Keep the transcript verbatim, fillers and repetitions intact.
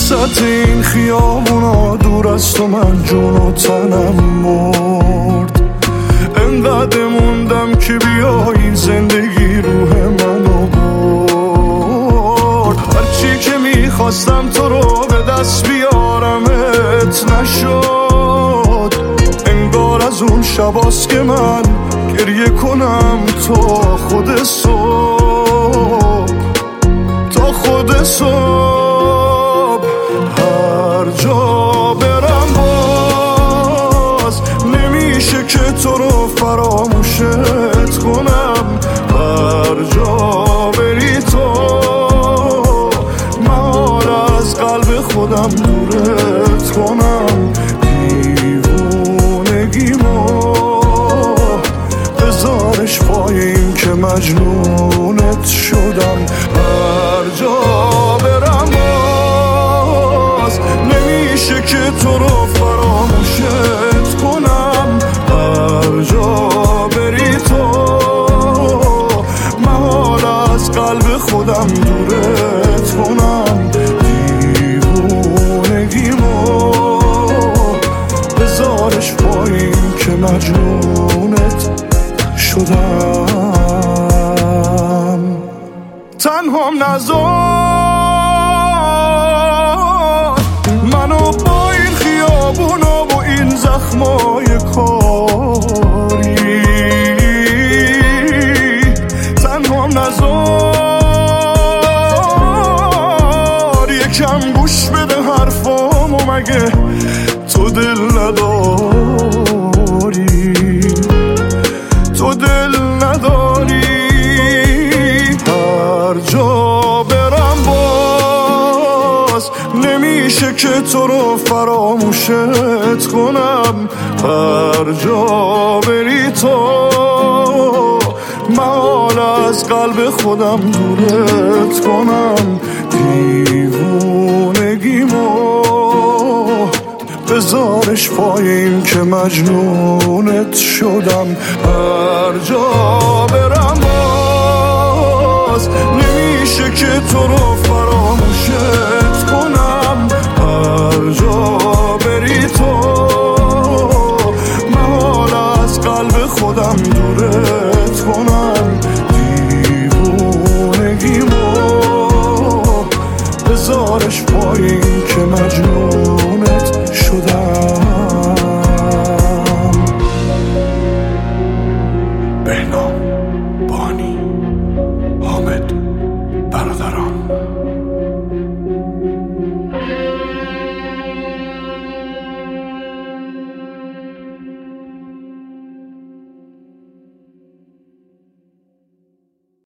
وسط این خیابونا دور از تو من جون و تنم مرد. انقدر موندم که بیایی زندگی روح منو برد. هرچی که میخواستم تو رو به دست بیارمت نشد. انگار از اون شباست که من گریه کنم تا خود صبح، تا خود صبح. هر جا برم باز نمیشه که تو رو فراموشت کنم. هر جا بری تو من از قلب خودم دورت کنم. دیوونگیمو بذارش پای این که مجنونت شدم. هر جا برم باز نمیشه که تو رو فراموشت کنم. هر جا بری تو من از قلب خودم دورت کنم. دیوونگیمو بذارش پای این که مجنونت شدم. تنهام نذار منو با این خیابونا و این زخمای کاری. تنهام نذار یکم گوش بده حرفامو، مگه تو دل نداری؟ تو دل نداری؟ هر جا برم باز نمیشه که تو رو فراموشت کنم. هر جا بری تو من از قلب خودم دورت کنم. دیوونگیمو بذارش پای این که مجنونت شدم. هر جا برم باز نمیشه که تو رو